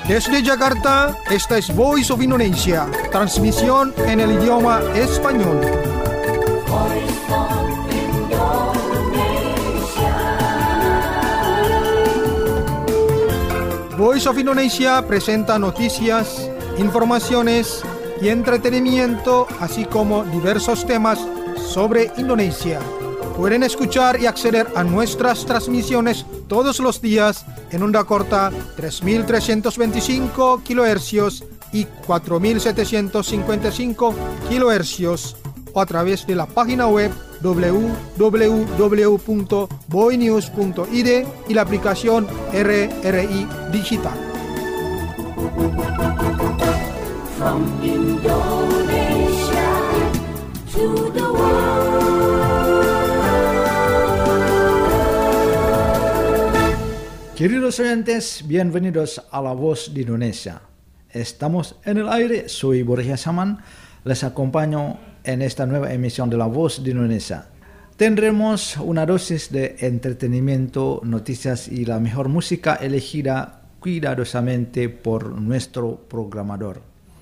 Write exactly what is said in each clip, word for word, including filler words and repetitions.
Desde Jakarta, esta es Voice of Indonesia, transmisión en el idioma español. Voice of Indonesia. Voice of Indonesia presenta noticias, informaciones y entretenimiento, así como diversos temas sobre Indonesia. Pueden escuchar y acceder a nuestras transmisiones todos los días en onda corta tres mil trescientos veinticinco kilohercios y cuatro mil setecientos cincuenta y cinco kilohercios o a través de la página web doble u doble u doble u punto boinews punto i d y la aplicación R R I Digital. From Indonesia to the world. Queridos oyentes, bienvenidos a La Voz de Indonesia. Estamos en el aire, soy Borja Saman, les acompaño en esta nueva emisión de La Voz de Indonesia. Tendremos una dosis de entretenimiento, noticias y la mejor música elegida cuidadosamente por nuestro programador.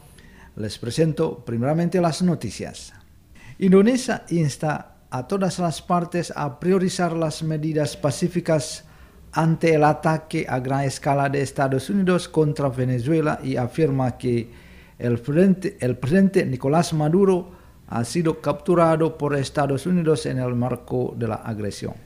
Les presento primeramente las noticias. Indonesia insta a todas las partes a priorizar las medidas pacíficas ante el ataque a gran escala de Estados Unidos contra Venezuela y afirma que el presidente, el presidente Nicolás Maduro ha sido capturado por Estados Unidos en el marco de la agresión.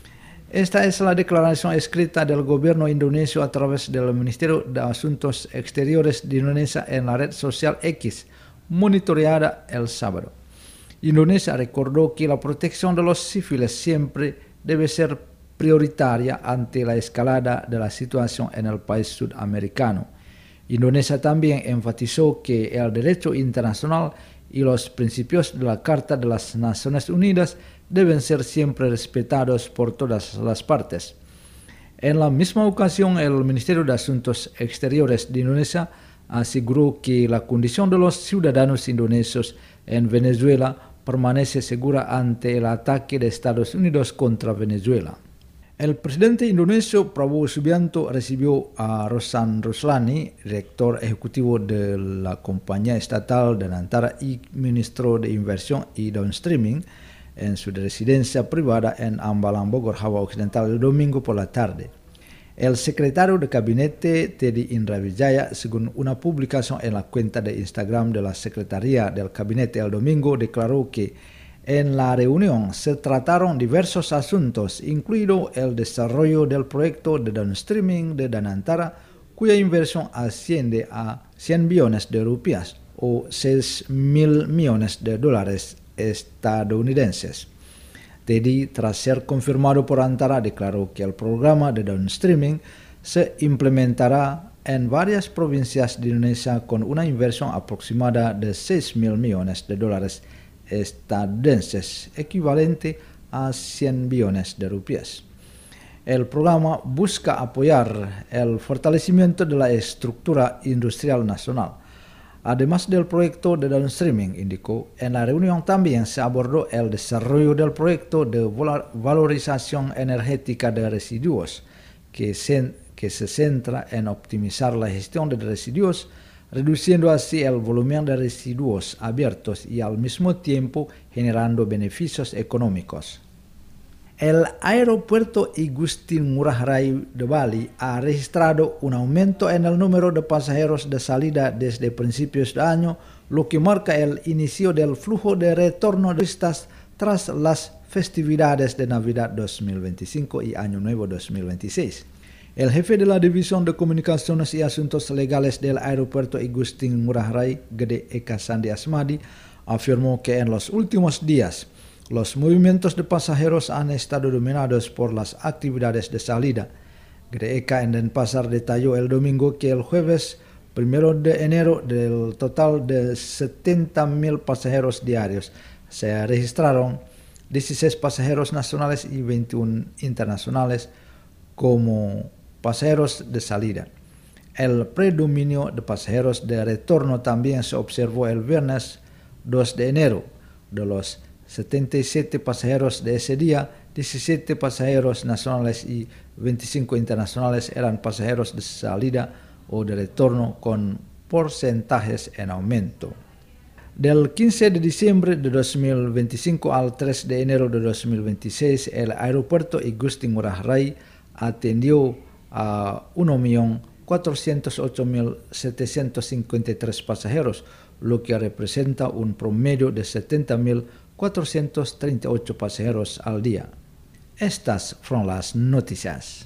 Esta es la declaración escrita del gobierno indonesio a través del Ministerio de Asuntos Exteriores de Indonesia en la red social X, monitoreada el sábado. Indonesia recordó que la protección de los civiles siempre debe ser prioritaria ante la escalada de la situación en el país sudamericano. Indonesia también enfatizó que el derecho internacional y los principios de la Carta de las Naciones Unidas deben ser siempre respetados por todas las partes. En la misma ocasión, el Ministerio de Asuntos Exteriores de Indonesia aseguró que la condición de los ciudadanos indonesios en Venezuela permanece segura ante el ataque de Estados Unidos contra Venezuela. El presidente indonesio Prabowo Subianto recibió a Rosan Roslani, director ejecutivo de la compañía estatal Danantara y ministro de Inversión y Downstreaming, en su residencia privada en Ambalang, Bogor, Java Occidental, el domingo por la tarde. El secretario de Gabinete, Teddy Indrawijaya, según una publicación en la cuenta de Instagram de la Secretaría del Gabinete el domingo, declaró que en la reunión se trataron diversos asuntos, incluido el desarrollo del proyecto de downstreaming de Danantara, cuya inversión asciende a cien billones de rupias o seis mil millones de dólares estadounidenses. Teddy, tras ser confirmado por Antara, declaró que el programa de downstreaming se implementará en varias provincias de Indonesia con una inversión aproximada de seis mil millones de dólares estadounidenses, equivalente a cien billones de rupias. El programa busca apoyar el fortalecimiento de la estructura industrial nacional. Además del proyecto de downstreaming, indicó, en la reunión también se abordó el desarrollo del proyecto de valorización energética de residuos, que se, que se centra en optimizar la gestión de residuos, reduciendo así el volumen de residuos abiertos y al mismo tiempo generando beneficios económicos. El aeropuerto Igusti Ngurah Rai de Bali ha registrado un aumento en el número de pasajeros de salida desde principios de año, lo que marca el inicio del flujo de retorno de turistas tras las festividades de Navidad dos mil veinticinco y Año Nuevo dos mil veintiséis. El jefe de la División de Comunicaciones y Asuntos Legales del aeropuerto Igusti Ngurah Rai, Gede Eka Sandi Asmadi, afirmó que en los últimos días los movimientos de pasajeros han estado dominados por las actividades de salida. Gede Eka en Denpasar detalló el domingo que el jueves primero de enero del total de setenta mil pasajeros diarios se registraron dieciséis pasajeros nacionales y veintiuno internacionales como pasajeros de salida. El predominio de pasajeros de retorno también se observó el viernes dos de enero. De los setenta y siete pasajeros de ese día, diecisiete pasajeros nacionales y veinticinco internacionales eran pasajeros de salida, o de retorno con porcentajes en aumento. Del quince de diciembre de dos mil veinticinco al tres de enero de dos mil veintiséis, el aeropuerto Igusti Ngurah Rai atendió a un millón cuatrocientos ocho mil setecientos cincuenta y tres pasajeros, lo que representa un promedio de setenta mil cuatrocientos treinta y ocho pasajeros al día. Estas fueron las noticias.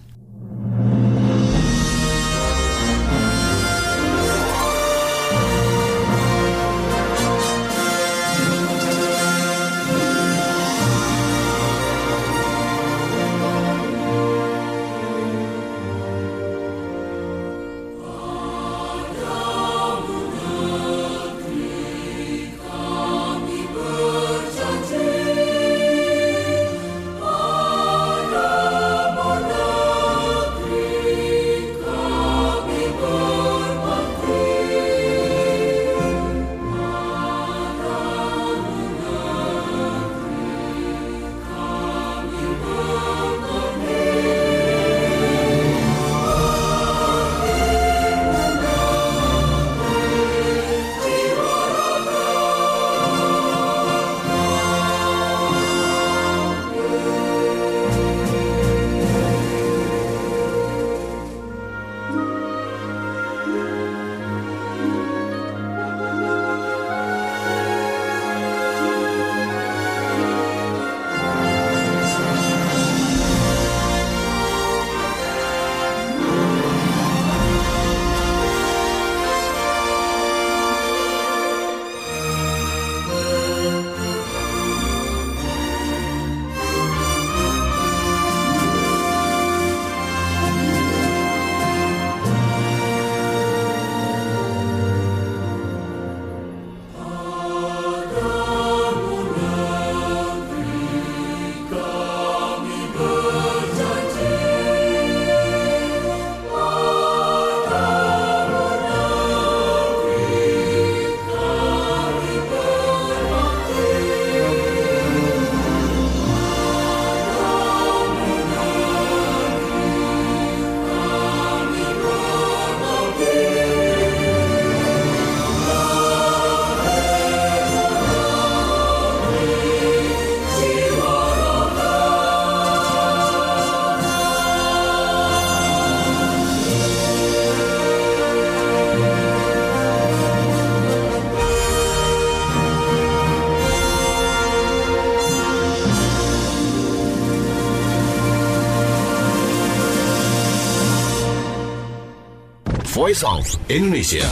Voice of Indonesia.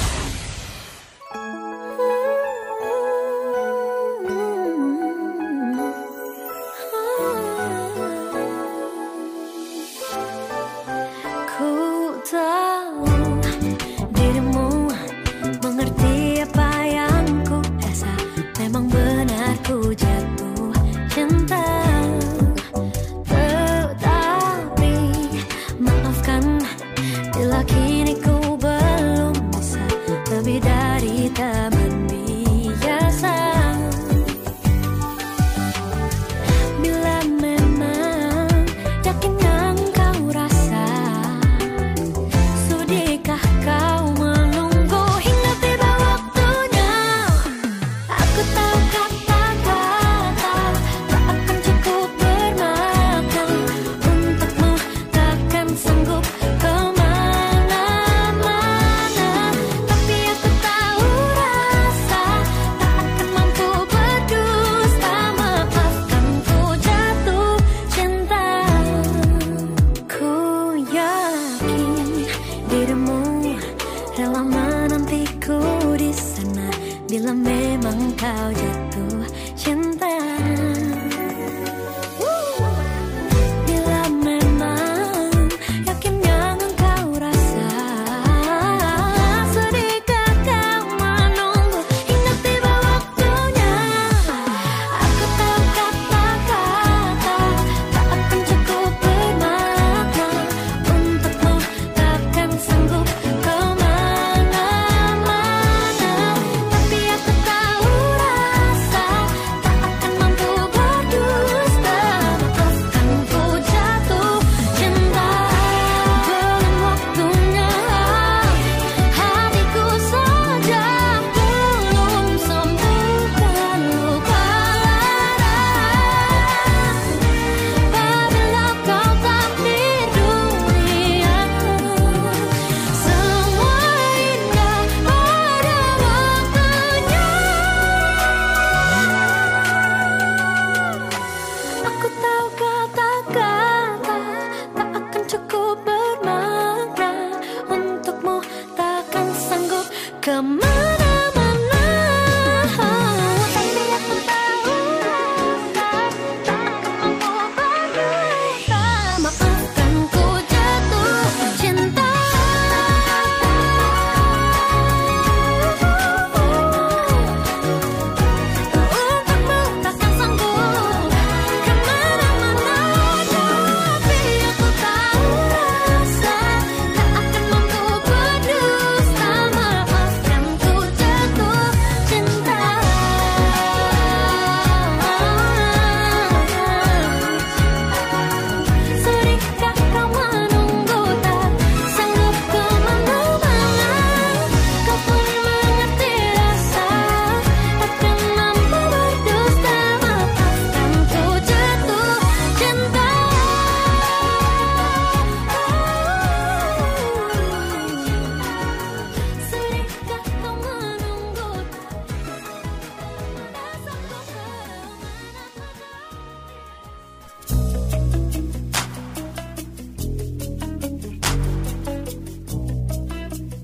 Ku tahu dirimu mengerti apa yang ku rasa. Memang benar ku jatuh cinta. Tetapi maafkan bila kini ku belum bisa lebih dari teman biasa. Bila memang yakin yang kau rasa, sudikah kau menunggu hingga tiba waktunya? Aku tahu katakan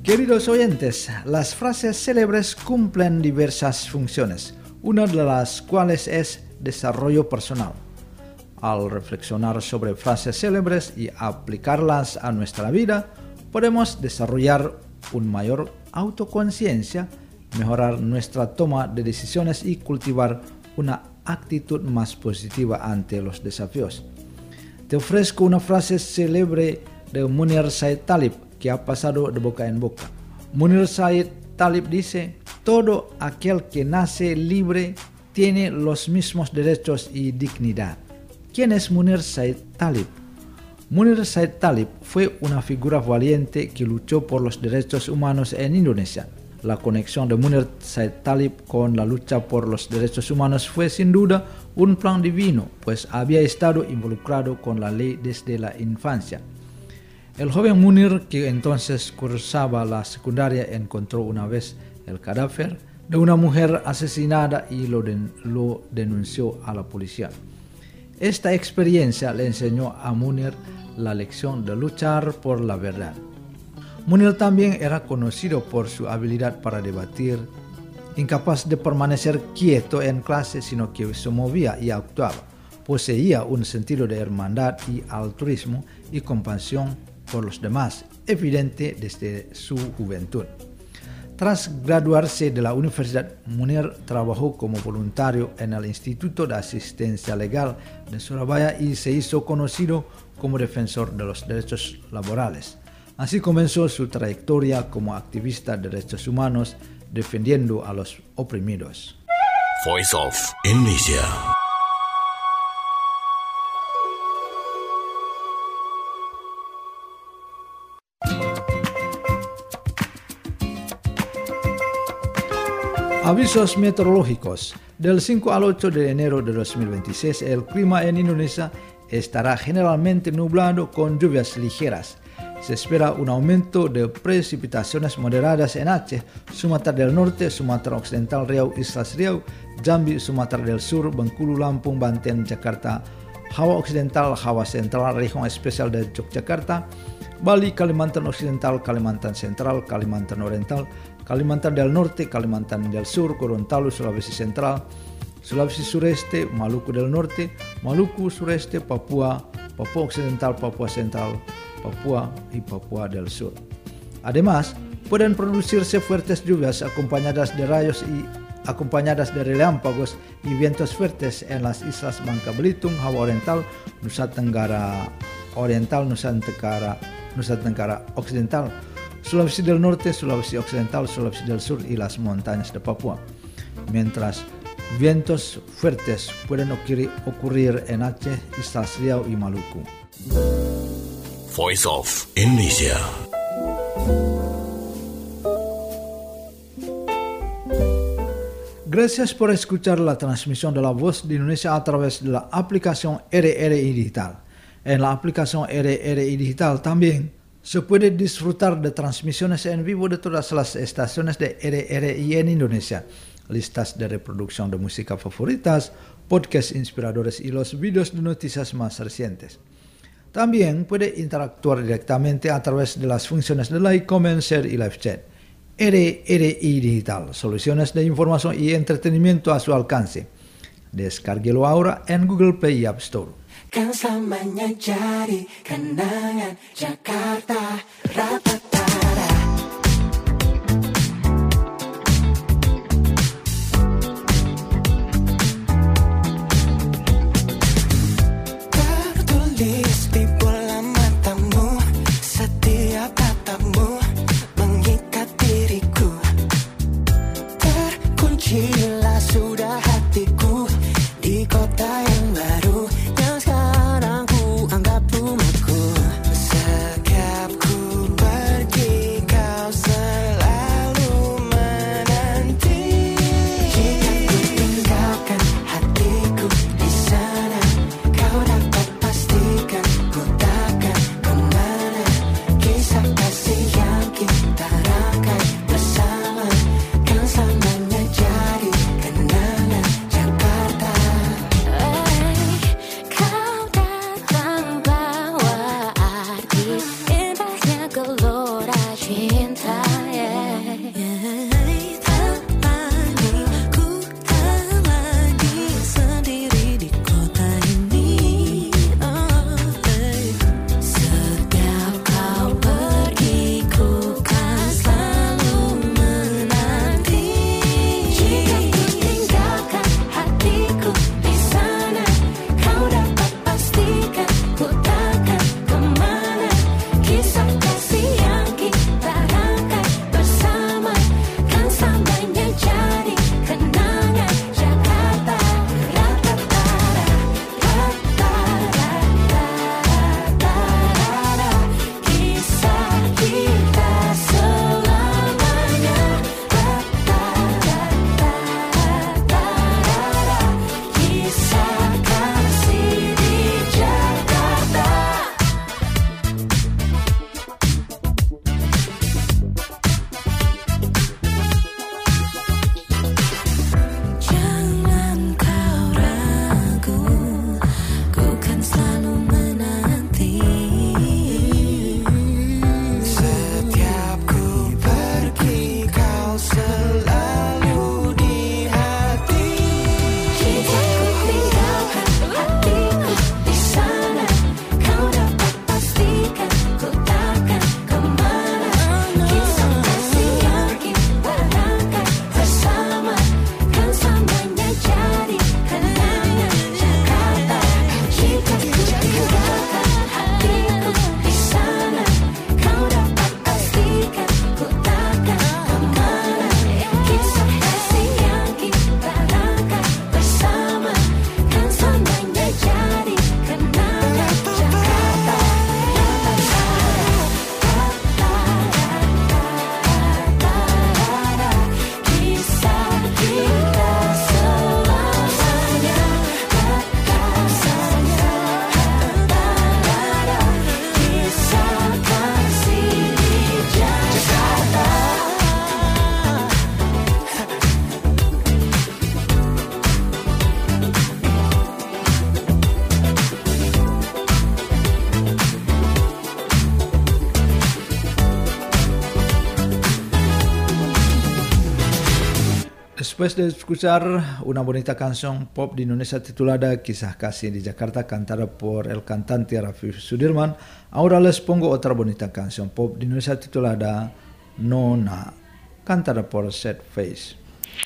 Queridos oyentes, las frases célebres cumplen diversas funciones, una de las cuales es desarrollo personal. Al reflexionar sobre frases célebres y aplicarlas a nuestra vida, podemos desarrollar una mayor autoconciencia, mejorar nuestra toma de decisiones y cultivar una actitud más positiva ante los desafíos. Te ofrezco una frase célebre de Munir Said Talib que ha pasado de boca en boca. Munir Said Talib dice: todo aquel que nace libre tiene los mismos derechos y dignidad. ¿Quién es Munir Said Talib? Munir Said Talib fue una figura valiente que luchó por los derechos humanos en Indonesia. La conexión de Munir Said Talib con la lucha por los derechos humanos fue sin duda un plan divino, pues había estado involucrado con la ley desde la infancia. El joven Munir, que entonces cursaba la secundaria, encontró una vez el cadáver de una mujer asesinada y lo, den- lo denunció a la policía. Esta experiencia le enseñó a Munir la lección de luchar por la verdad. Munir también era conocido por su habilidad para debatir, incapaz de permanecer quieto en clase, sino que se movía y actuaba. Poseía un sentido de hermandad y altruismo y compasión por los demás, evidente desde su juventud. Tras graduarse de la universidad, Munir trabajó como voluntario en el Instituto de Asistencia Legal de Surabaya y se hizo conocido como defensor de los derechos laborales. Así comenzó su trayectoria como activista de derechos humanos, defendiendo a los oprimidos. Voice of Indonesia. Avisos meteorológicos. Del cinco al ocho de enero de dos mil veintiséis, el clima en Indonesia estará generalmente nublado con lluvias ligeras. Se espera un aumento de precipitaciones moderadas en Aceh, Sumatra del Norte, Sumatra Occidental, Riau, Islas Riau, Jambi, Sumatra del Sur, Bengkulu, Lampung, Banten, Jakarta, Jawa Occidental, Jawa Central, Región Especial de Yogyakarta, Bali, Kalimantan Occidental, Kalimantan Central, Kalimantan Oriental, Kalimantan del Norte, Kalimantan del Sur, Gorontalo, Sulawesi Central, Sulawesi Sureste, Maluku del Norte, Maluku Sureste, Papua, Papua Occidental, Papua Central, Papua y Papua del Sur. Además, pueden producirse fuertes lluvias acompañadas de rayos y acompañadas de relámpagos y vientos fuertes en las islas Bangka Belitung, Jawa Oriental, Nusa Tenggara Oriental, Nusa Tenggara, Nusa Tenggara Occidental, Sulawesi del Norte, Sulawesi Occidental, Sulawesi del Sur y las montañas de Papua. Mientras vientos fuertes pueden ocurrir, ocurrir en Aceh, Islas Riau y Maluku. Voice of Indonesia. Gracias por escuchar la transmisión de La Voz de Indonesia a través de la aplicación R R I Digital. En la aplicación R R I Digital también se puede disfrutar de transmisiones en vivo de todas las estaciones de R R I en Indonesia, listas de reproducción de música favoritas, podcasts inspiradores y los vídeos de noticias más recientes. También puede interactuar directamente a través de las funciones de like, comment, share y live chat. R R I Digital, soluciones de información y entretenimiento a su alcance. Descárguelo ahora en Google Play y App Store. Kan selamanya jadi kenangan Jakarta Rapatara. Tertulis di bola matamu, setiap katamu mengikat diriku. Terkuncilah sudah hatiku di kota yang baru yang sekarang ku anggap rumahku. Setiap ku pergi Después de escuchar una bonita canción pop de Indonesia titulada Kisah Kasih di Jakarta cantada por el cantante Raffi Sudirman, ahora les pongo otra bonita canción pop de Indonesia titulada Nona, cantada por Sad Face.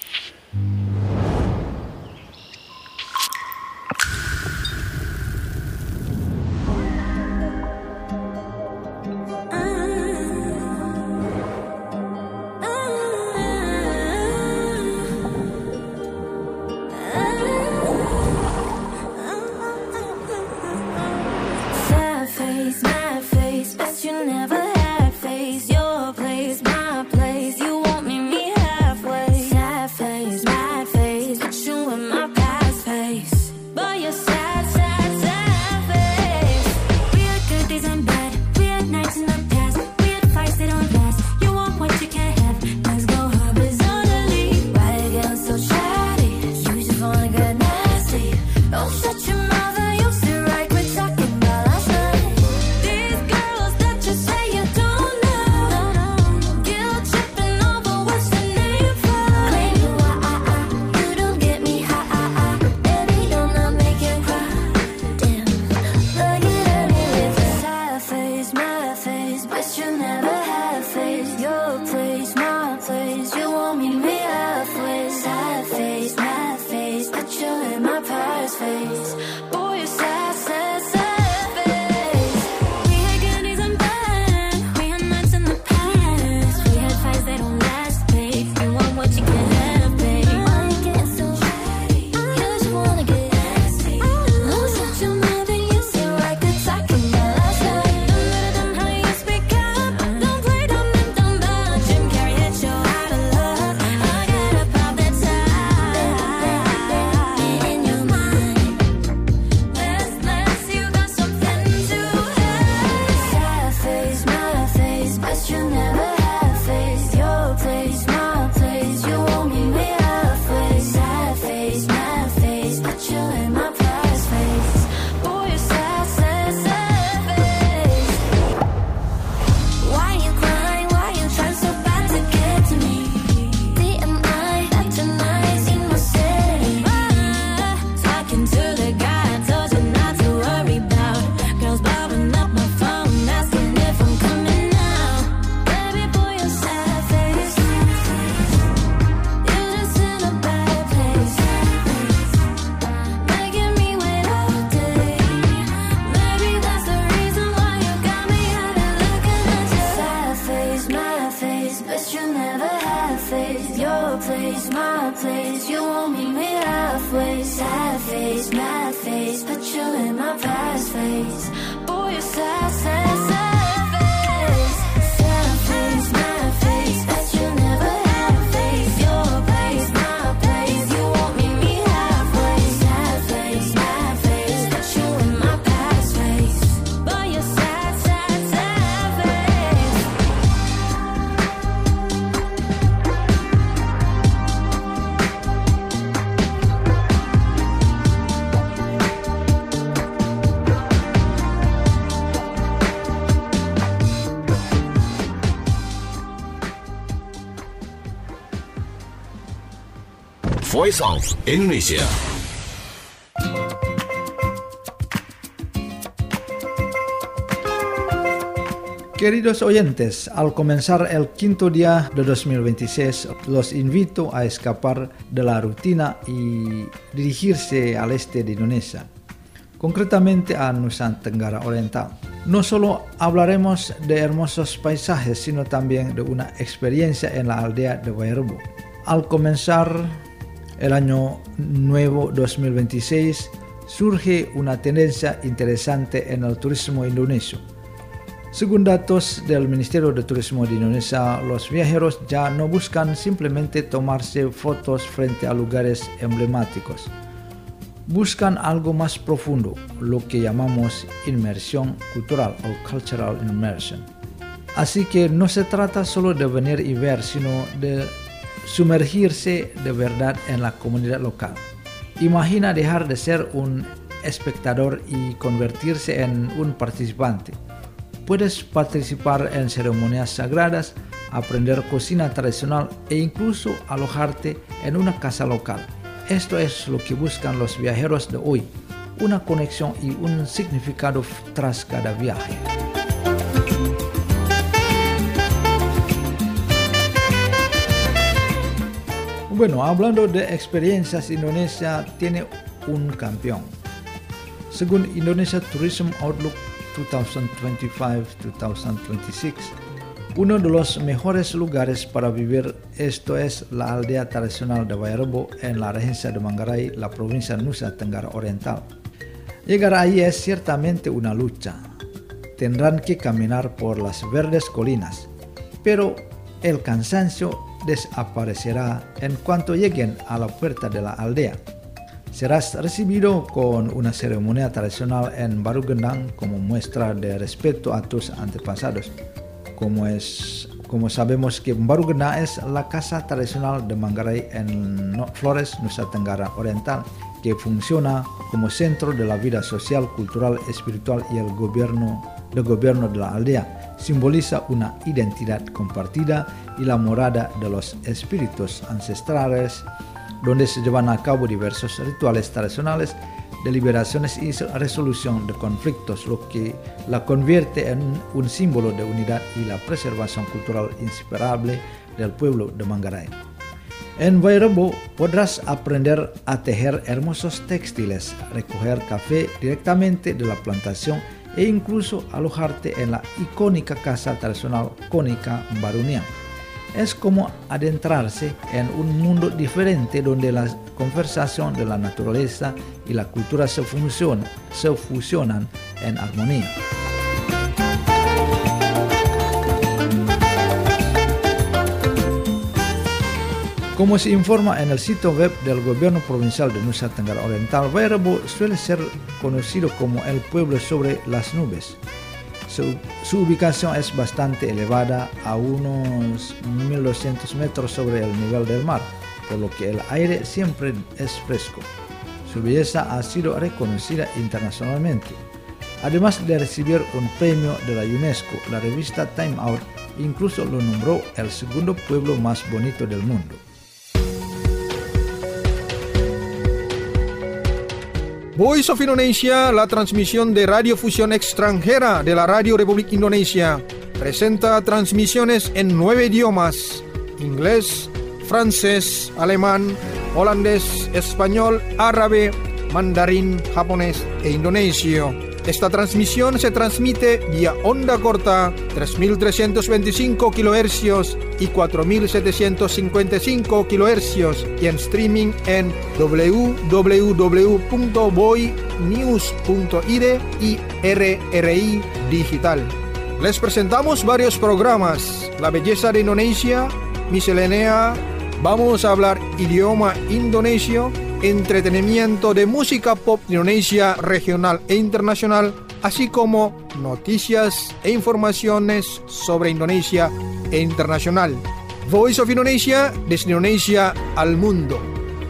Voice of Indonesia. Queridos oyentes, al comenzar el quinto día de dos mil veintiséis, los invito a escapar de la rutina y dirigirse al este de Indonesia, concretamente a Nusa Tenggara Oriental. No solo hablaremos de hermosos paisajes, sino también de una experiencia en la aldea de Wairebo. Al comenzar el año nuevo dos mil veintiséis, surge una tendencia interesante en el turismo indonesio. Según datos del Ministerio de Turismo de Indonesia, los viajeros ya no buscan simplemente tomarse fotos frente a lugares emblemáticos. Buscan algo más profundo, lo que llamamos inmersión cultural o cultural immersion. Así que no se trata solo de venir y ver, sino de sumergirse de verdad en la comunidad local. Imagina dejar de ser un espectador y convertirse en un participante. Puedes participar en ceremonias sagradas, aprender cocina tradicional e incluso alojarte en una casa local. Esto es lo que buscan los viajeros de hoy, una conexión y un significado tras cada viaje. Bueno, hablando de experiencias, Indonesia tiene un campeón. Según Indonesia Tourism Outlook twenty twenty-five to twenty twenty-six, uno de los mejores lugares para vivir, esto es la aldea tradicional de Wairebo en la regencia de Manggarai, la provincia de Nusa Tenggara Oriental. Llegar ahí es ciertamente una lucha. Tendrán que caminar por las verdes colinas, pero el cansancio desaparecerá en cuanto lleguen a la puerta de la aldea. Serás recibido con una ceremonia tradicional en Baru Gendang como muestra de respeto a tus antepasados. Como, es, como sabemos que Baru Gendang es la casa tradicional de Manggarai en Flores, Nusa Tenggara Oriental, que funciona como centro de la vida social, cultural, espiritual y el gobierno, el gobierno de la aldea. Simboliza una identidad compartida y la morada de los espíritus ancestrales, donde se llevan a cabo diversos rituales tradicionales, deliberaciones y resolución de conflictos, lo que la convierte en un símbolo de unidad y la preservación cultural inseparable del pueblo de Manggarai. En Wairebo podrás aprender a tejer hermosos textiles, recoger café directamente de la plantación e incluso alojarte en la icónica casa tradicional Konica Baruniang. Es como adentrarse en un mundo diferente donde la conversación de la naturaleza y la cultura se, funciona, se fusionan en armonía. Como se informa en el sitio web del gobierno provincial de Nusa Tenggara Oriental, Wairebo suele ser conocido como el pueblo sobre las nubes. Su, su ubicación es bastante elevada, a unos mil doscientos metros sobre el nivel del mar, por lo que el aire siempre es fresco. Su belleza ha sido reconocida internacionalmente. Además de recibir un premio de la UNESCO, la revista Time Out incluso lo nombró el segundo pueblo más bonito del mundo. Voice of Indonesia, la transmisión de radiofusión extranjera de la Radio Republik Indonesia, presenta transmisiones en nueve idiomas: inglés, francés, alemán, holandés, español, árabe, mandarín, japonés e indonesio. Esta transmisión se transmite vía onda corta tres mil trescientos veinticinco kilohercios y cuatro mil setecientos cincuenta y cinco kilohercios y en streaming en w w w punto voy news punto i d y R R I Digital. Les presentamos varios programas: La belleza de Indonesia, Miscelánea, vamos a hablar idioma indonesio, entretenimiento de música pop de Indonesia regional e internacional, así como noticias e informaciones sobre Indonesia e internacional. Voice of Indonesia, desde Indonesia al mundo.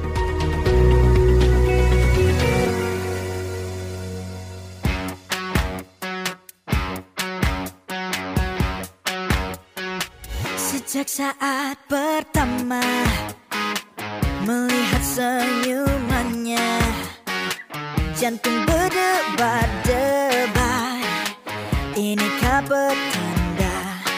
Sejak saat pertama melihat senyumannya, jantung berdebar-debar, inikah petanda?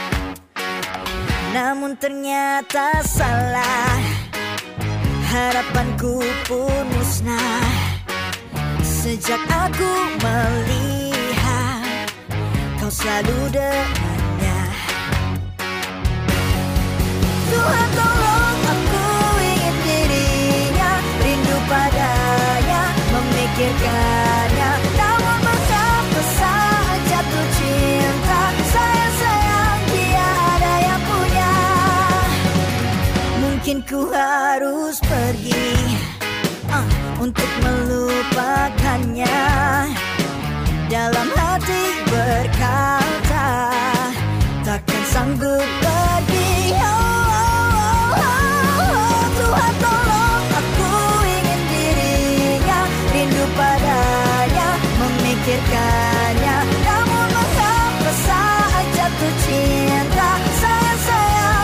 Namun ternyata salah, harapanku pun musnah. Sejak aku melihat kau selalu dengannya. Tuhan tolong, aku ingin dirinya, rindu padanya, memikirkannya. Namun mengapa saat jatuh cinta, sayang-sayang dia ada yang punya. Mungkin ku harus pergi uh, untuk melupakannya. Dalam hati berkata, takkan sanggup pergi. Oh, Tuhan tolong, aku ingin dirinya, rindu padanya, memikirkannya. Namun mengapa saat jatuh cinta, sayang-sayang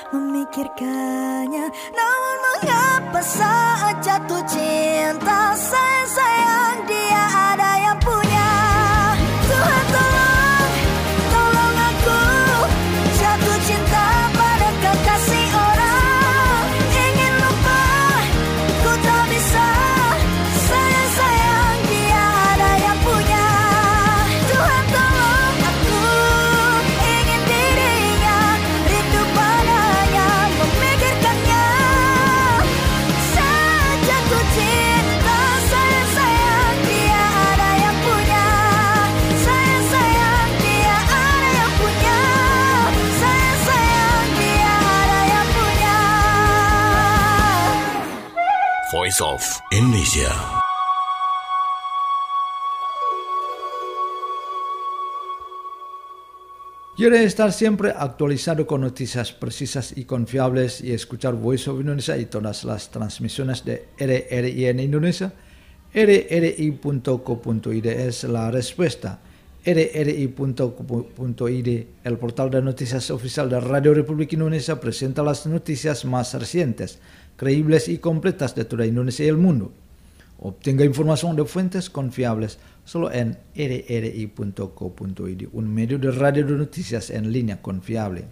memikirkannya. Namun mengapa saat jatuh cinta, sayang-sayang dia ada yang punya. Tuhan tolong, tolong aku jatuh cinta pada kekasih orang. Ingin lupa, ku tak bisa. Sayang-sayang dia ada yang punya. Tuhan tolong aku, ingin dirinya, rindu padanya, memikirkannya. Saat jatuh cinta, sayang-sayang dia ada yang punya. Sayang-sayang dia ada yang punya. Sayang-sayang dia ada yang punya. Voice of Indonesia. ¿Quiere estar siempre actualizado con noticias precisas y confiables y escuchar Voice of Indonesia y todas las transmisiones de R R I en Indonesia? R R I punto co punto I D es la respuesta. R R I punto co punto I D, el portal de noticias oficial de Radio Republik Indonesia, presenta las noticias más recientes, creíbles y completas de toda Indonesia y el mundo. Obtenga información de fuentes confiables solo en R R I punto co punto I D, un medio de radio de noticias en línea confiable.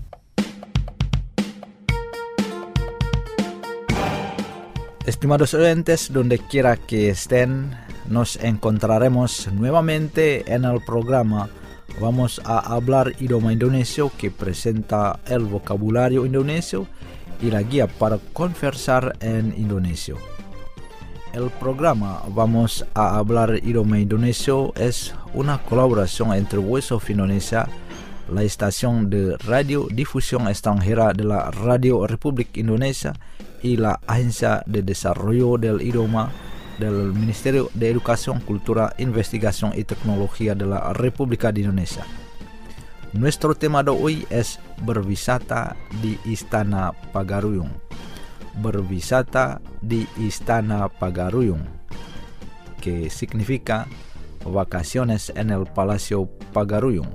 Estimados oyentes, donde quiera que estén, nos encontraremos nuevamente en el programa. Vamos a hablar idioma indonesio, que presenta el vocabulario indonesio y la guía para conversar en indonesio. El programa Vamos a hablar idioma indonesio es una colaboración entre Voice of Indonesia, la estación de radiodifusión extranjera de la Radio Republik Indonesia, y la Agencia de Desarrollo del Idioma del Ministerio de Educación, Cultura, Investigación y Tecnología de la República de Indonesia. Nuestro tema de hoy es berwisata di Istana Pagaruyung. Berwisata di Istana Pagaruyung, que significa vacaciones en el Palacio Pagaruyung.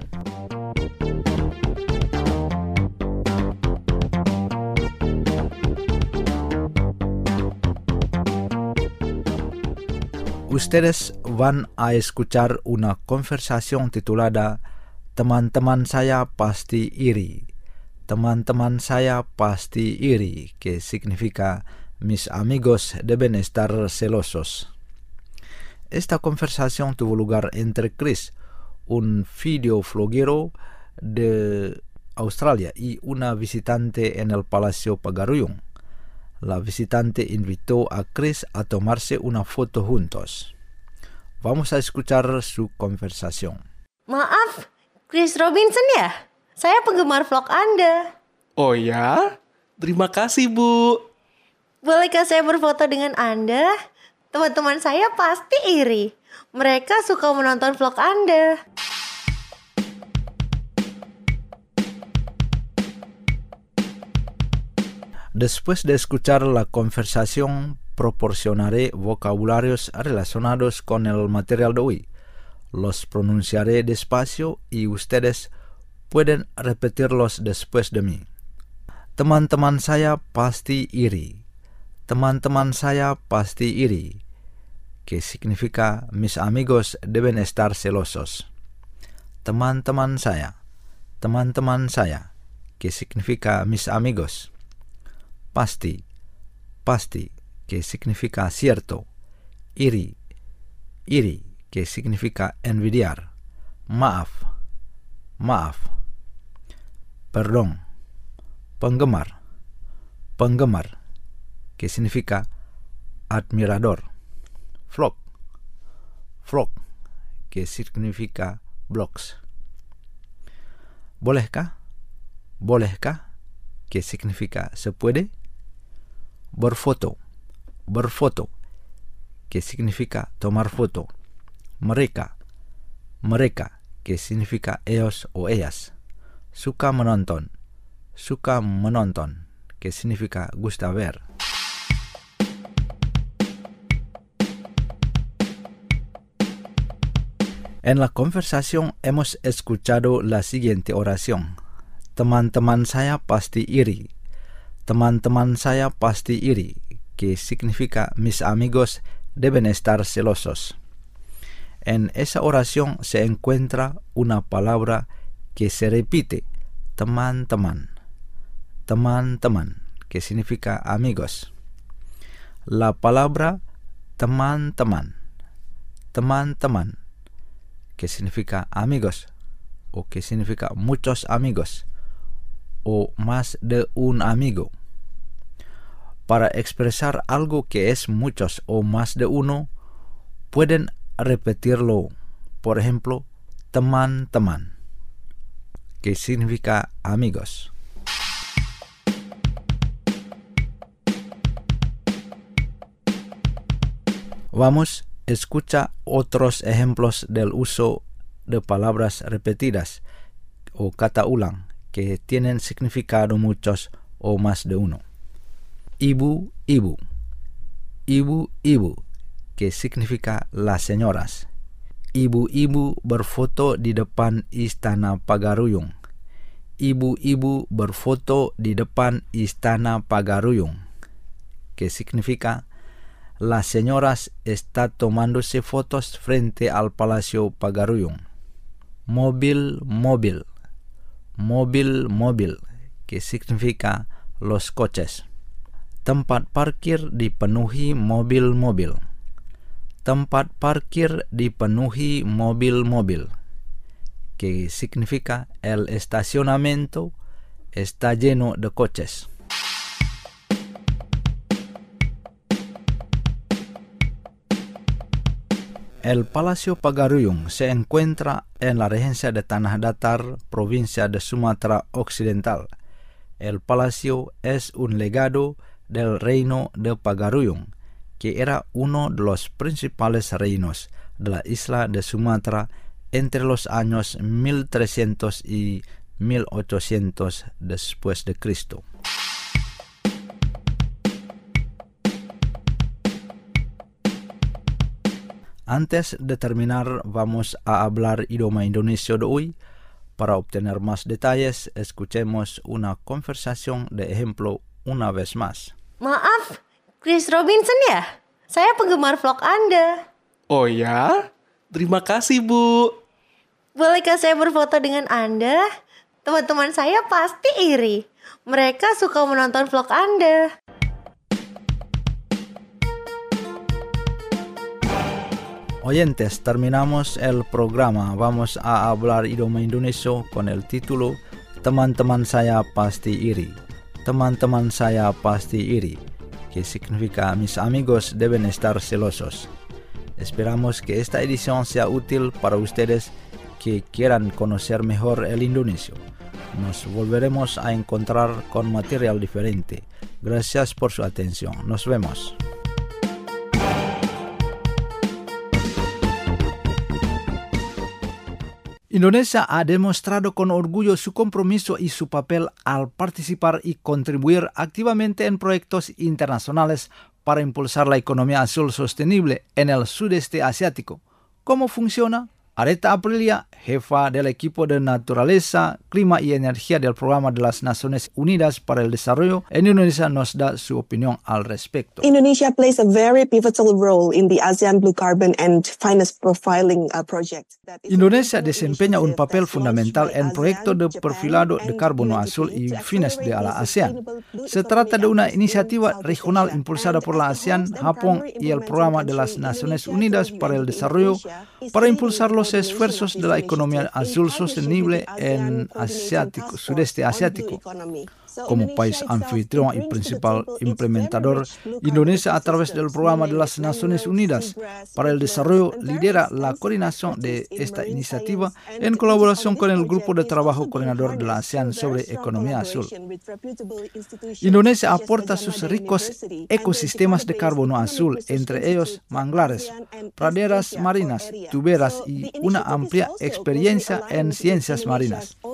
Ustedes van a escuchar una conversación titulada Teman-teman saya pasti iri. Teman-teman saya pasti iri, que significa mis amigos deben estar celosos. Esta conversación tuvo lugar entre Chris, un videofloguero de Australia, y una visitante en el Palacio Pagaruyung. La visitante invitó a Chris a tomarse una foto juntos. Vamos a escuchar su conversación. Maaf, Chris Robinson ya? Saya penggemar vlog Anda. Oh ya? Terima kasih, Bu. Bolehkah saya berfoto dengan Anda? Teman-teman saya pasti iri. Mereka suka menonton vlog Anda. Después de escuchar la conversación, proporcionaré vocabularios relacionados con el material de hoy. Los pronunciaré despacio y ustedes pueden repetirlos después de mí. Teman-teman saya pasti iri. Teman-teman saya pasti iri, que significa mis amigos deben estar celosos. Teman-teman saya. Teman-teman saya, que significa mis amigos. Pasti, pasti, que significa cierto. Iri, iri, que significa envidiar. Maaf, maaf. Perdón. Penggemar, penggemar, que significa admirador. Vlog, vlog, que significa blogs. Bolehkah, bolehkah, que significa se puede. Berfoto, berfoto, que significa tomar foto. Mereka, mereka, que significa ellos o ellas. Suka menonton, suka menonton, que significa gusta ver. En la conversación hemos escuchado la siguiente oración. teman-teman saya pasti iri. Teman-teman saya pasti iri, que significa mis amigos deben estar celosos. En esa oración se encuentra una palabra que se repite, teman-teman. Teman-teman, que significa amigos. La palabra teman-teman, teman-teman, que significa amigos, o que significa muchos amigos, o más de un amigo. Para expresar algo que es muchos o más de uno, pueden repetirlo. Por ejemplo, teman-teman, que significa amigos. Vamos, escucha otros ejemplos del uso de palabras repetidas o kata ulang que tienen significado muchos o más de uno. Ibu, ibu. Ibu, ibu, que significa las señoras. Ibu-ibu berfoto di depan Istana Pagaruyung. Ibu-ibu berfoto di depan Istana Pagaruyung, que significa las señoras están tomándose fotos frente al Palacio Pagaruyung. Mobil, mobil. Mobil, mobil, que significa los coches. Tempat parkir dipenuhi mobil-mobil. Tempat parkir dipenuhi mobil-mobil, que significa el estacionamiento está lleno de coches. El Palacio Pagaruyung se encuentra en la regencia de Tanah Datar, provincia de Sumatra Occidental. El palacio es un legado del reino de Pagaruyung, que era uno de los principales reinos de la isla de Sumatra entre los años mil trescientos y mil ochocientos después de Cristo. Antes de terminar, vamos a hablar idioma indonesio de hoy. Para obtener más detalles, escuchemos una conversación de ejemplo una vez más. Maaf, Chris Robinson ya? Saya penggemar vlog Anda. Oh ya? Terima kasih, Bu. Bolehkah saya berfoto dengan Anda? Teman-teman saya pasti iri. Mereka suka menonton vlog Anda. Oyentes, terminamos el programa. Vamos a hablar idioma indonesio con el título Teman-teman saya pasti iri. Teman-teman saya pasti iri, que significa mis amigos deben estar celosos. Esperamos que esta edición sea útil para ustedes que quieran conocer mejor el indonesio. Nos volveremos a encontrar con material diferente. Gracias por su atención. Nos vemos. Indonesia ha demostrado con orgullo su compromiso y su papel al participar y contribuir activamente en proyectos internacionales para impulsar la economía azul sostenible en el sudeste asiático. ¿Cómo funciona? Areta Aprilia, jefa del equipo de Naturaleza, Clima y Energía del Programa de las Naciones Unidas para el Desarrollo en Indonesia, nos da su opinión al respecto. Indonesia plays a very pivotal role in the ASEAN Blue Carbon and Finance Profiling uh, project. Indonesia desempeña un papel fundamental en el proyecto de perfilado de carbono azul y fines de la ASEAN. Se trata de una iniciativa regional impulsada por la ASEAN, Japón y el Programa de las Naciones Unidas para el Desarrollo para impulsar los esfuerzos de la economía azul sostenible en asiático, sudeste asiático. Como país anfitrión y principal implementador, Indonesia, a través del Programa de las Naciones Unidas para el Desarrollo, lidera la coordinación de esta iniciativa en colaboración con el Grupo de Trabajo Coordinador de la ASEAN sobre Economía Azul. Indonesia aporta sus ricos ecosistemas de carbono azul, entre ellos manglares, praderas marinas, tuberas y una amplia experiencia en ciencias marinas.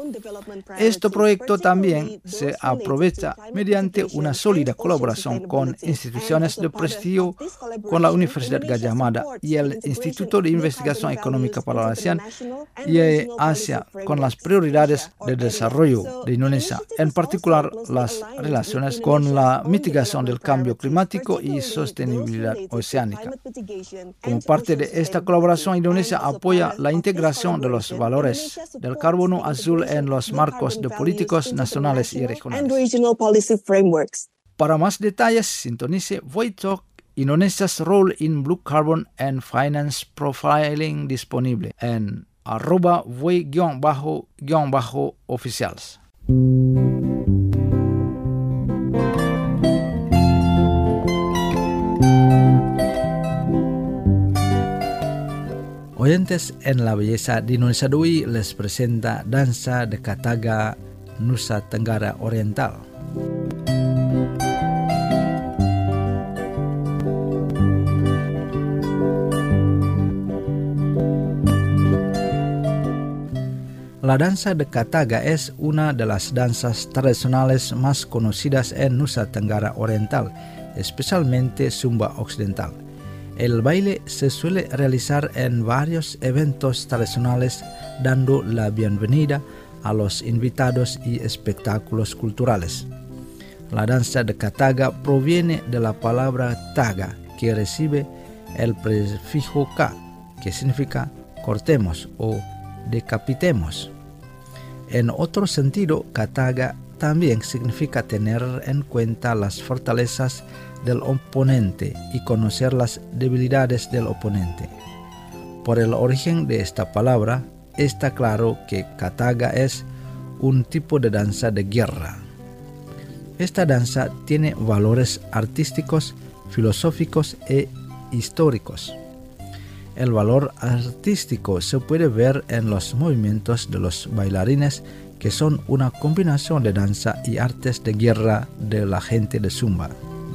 Este proyecto también se aprovecha mediante una sólida colaboración con instituciones de prestigio, con la Universidad Gadjah Mada y el Instituto de Investigación Económica para la ASEAN y Asia, con las prioridades de desarrollo de Indonesia, en particular las relaciones con la mitigación del cambio climático y sostenibilidad oceánica. Como parte de esta colaboración, Indonesia apoya la integración de los valores del carbono azul en los marcos de políticos nacionales y regionales. Para más detalles, sintonice Voitalk Indonesia's Role in Blue Carbon and Finance Profiling disponible en arroba voi-oficials. Oyentes, en La Belleza de Indonesia de hoy les presenta danza de Kataga, Nusa Tenggara Oriental. La danza de Kataga es una de las danzas tradicionales más conocidas en Nusa Tenggara Oriental, especialmente Sumba Occidental. El baile se suele realizar en varios eventos tradicionales, dando la bienvenida a los invitados y espectáculos culturales. La danza de Kataga proviene de la palabra taga, que recibe el prefijo ka, que significa cortemos o decapitemos. En otro sentido, Kataga también significa tener en cuenta las fortalezas del oponente y conocer las debilidades del oponente. Por el origen de esta palabra, está claro que Kataga es un tipo de danza de guerra. Esta danza tiene valores artísticos, filosóficos e históricos. El valor artístico se puede ver en los movimientos de los bailarines, que son una combinación de danza y artes de guerra de la gente de Sumba.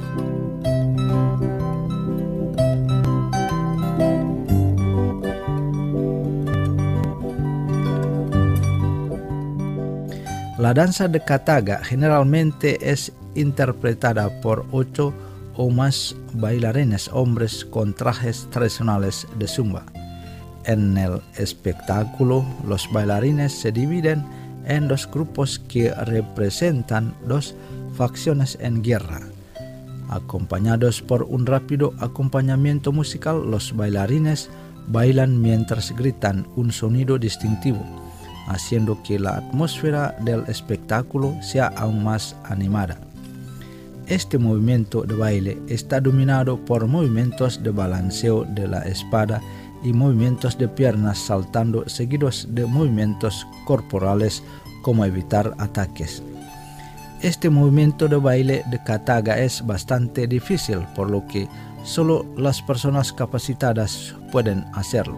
La danza de Kataga generalmente es interpretada por ocho o más bailarines hombres con trajes tradicionales de Sumba. En el espectáculo, los bailarines se dividen en dos grupos que representan dos facciones en guerra. Acompañados por un rápido acompañamiento musical, los bailarines bailan mientras gritan un sonido distintivo, haciendo que la atmósfera del espectáculo sea aún más animada. Este movimiento de baile está dominado por movimientos de balanceo de la espada y movimientos de piernas saltando, seguidos de movimientos corporales como evitar ataques. Este movimiento de baile de Kataga es bastante difícil, por lo que solo las personas capacitadas pueden hacerlo.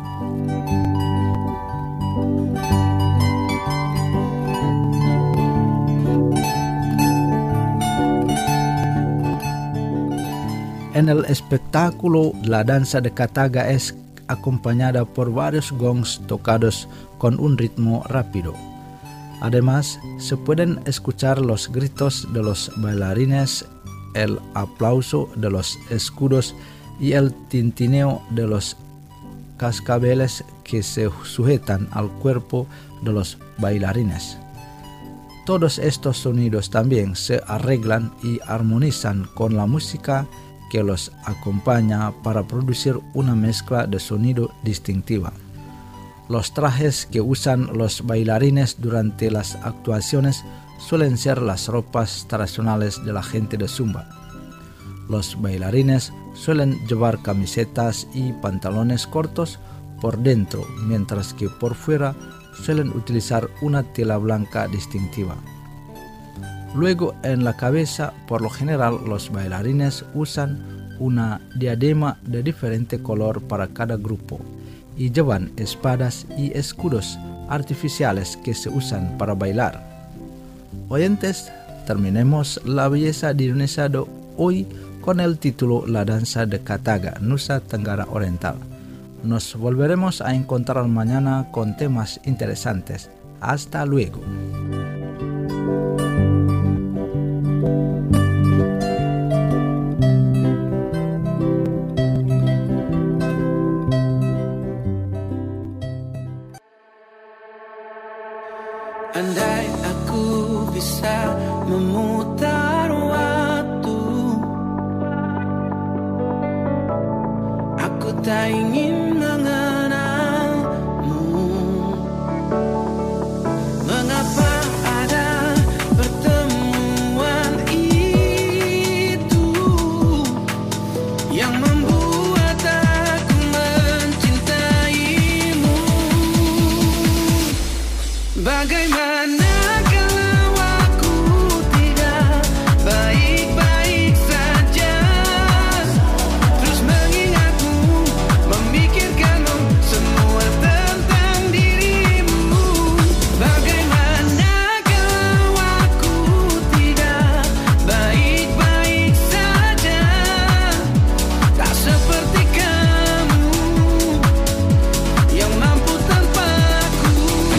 En el espectáculo, la danza de Kataga es acompañada por varios gongs tocados con un ritmo rápido. Además, se pueden escuchar los gritos de los bailarines, el aplauso de los escudos y el tintineo de los cascabeles que se sujetan al cuerpo de los bailarines. Todos estos sonidos también se arreglan y armonizan con la música que los acompaña para producir una mezcla de sonido distintiva. Los trajes que usan los bailarines durante las actuaciones suelen ser las ropas tradicionales de la gente de Sumba. Los bailarines suelen llevar camisetas y pantalones cortos por dentro, mientras que por fuera suelen utilizar una tela blanca distintiva. Luego, en la cabeza, por lo general, los bailarines usan una diadema de diferente color para cada grupo y llevan espadas y escudos artificiales que se usan para bailar. Oyentes, terminemos la belleza de Indonesia de hoy con el título La danza de Kataga, Nusa Tenggara Oriental. Nos volveremos a encontrar mañana con temas interesantes. Hasta luego. Andai aku bisa memutar waktu, aku tak ingin mengenalmu. Mengapa ada pertemuan itu yang membuat aku mencintaimu? Bagaimana kalau aku tidak baik-baik saja, terus mengingatmu, memikirkanmu, semua tentang dirimu. Bagaimana kalau aku tidak baik-baik saja, tak seperti kamu yang mampu tanpaku.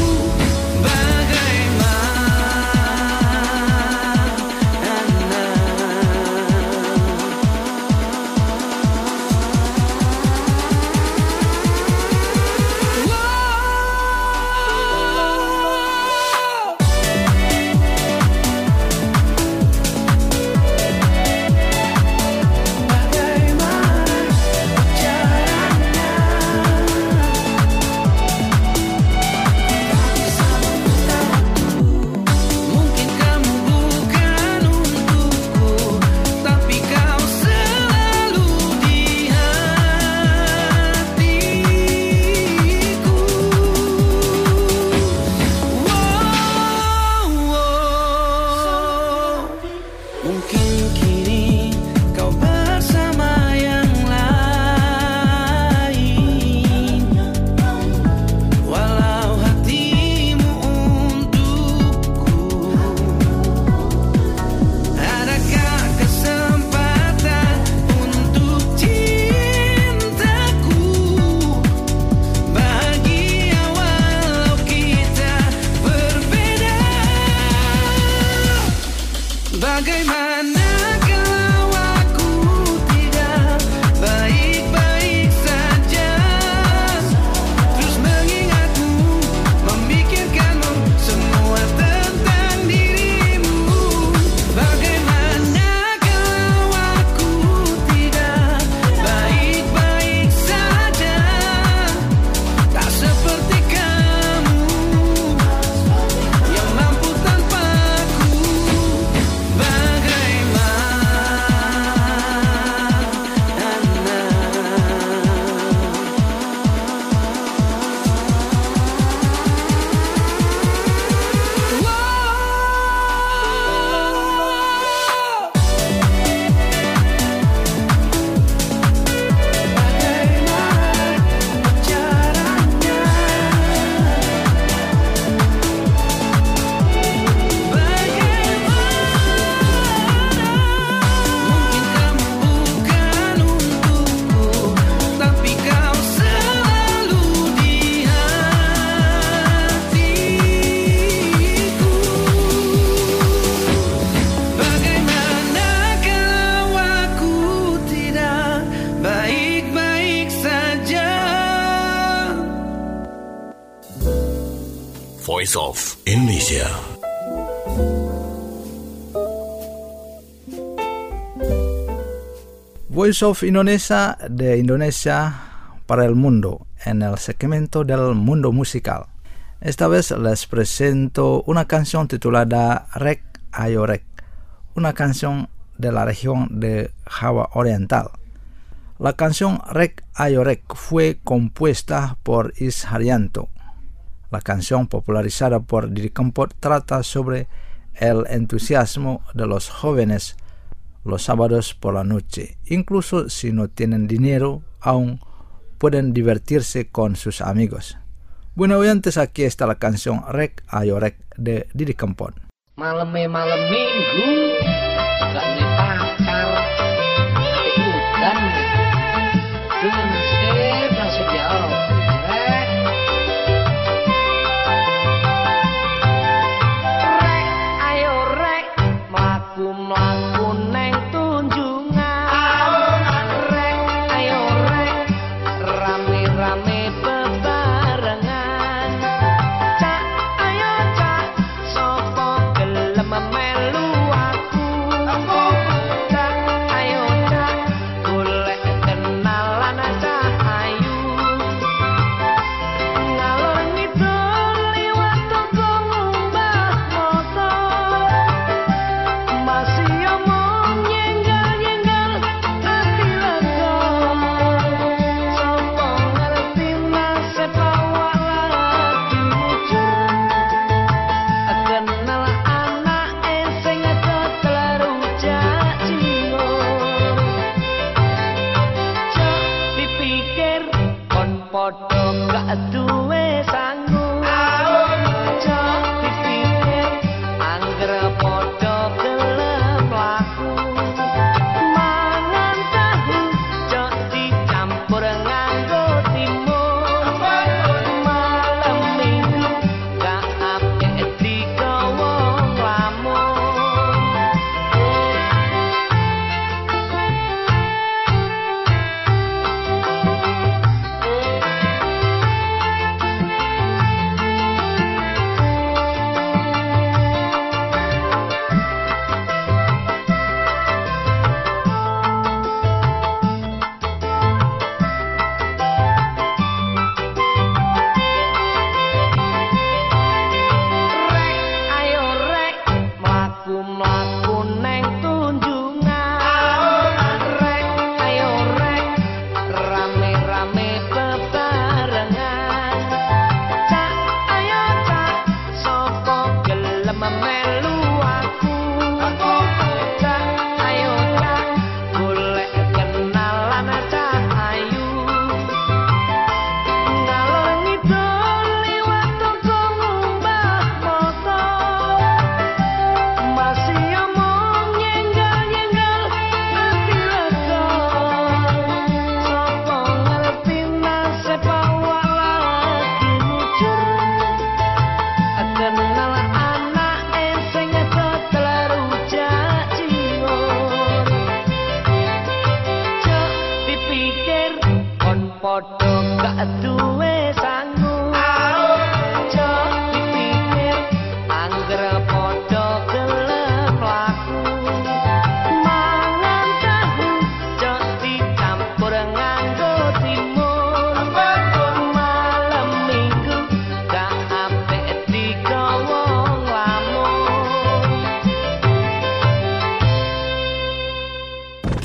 Mungkin kamu bukan untukku, tapi kau selalu di hatiku. Wow, wow. Mungkin kini kau bersama yang lain, walau hatimu untukku. Adakah kesempatan untuk cintaku? Bahagia walau kita berbeda. Bagaimana kalau aku tidak baik-baik saja, terus mengingatmu, memikirkanmu, semua tentang dirimu. Bagaimana kalau aku tidak baik-baik saja, tak seperti kamu yang mampu tanpaku. Mungkin kamu bukan untukku, tapi kau selalu di hatiku. Bagaimana kalau aku tidak baik-baik saja? Voice of Indonesia. Voice of Indonesia de Indonesia para el mundo en el segmento del mundo musical. Esta vez les presento una canción titulada Rek Ayo Rek, una canción de la región de Java Oriental. La canción Rek Ayo Rek fue compuesta por Is Haryanto. La canción popularizada por Didi Kempot trata sobre el entusiasmo de los jóvenes los sábados por la noche. Incluso si no tienen dinero, aún pueden divertirse con sus amigos. Bueno, oyentes, aquí está la canción Rek Ayo Rek de Didi Kempot. Malamnya malam minggu, gak beli pacar, tapi udan, nasib nasib jauh.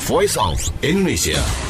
Voice of Indonesia.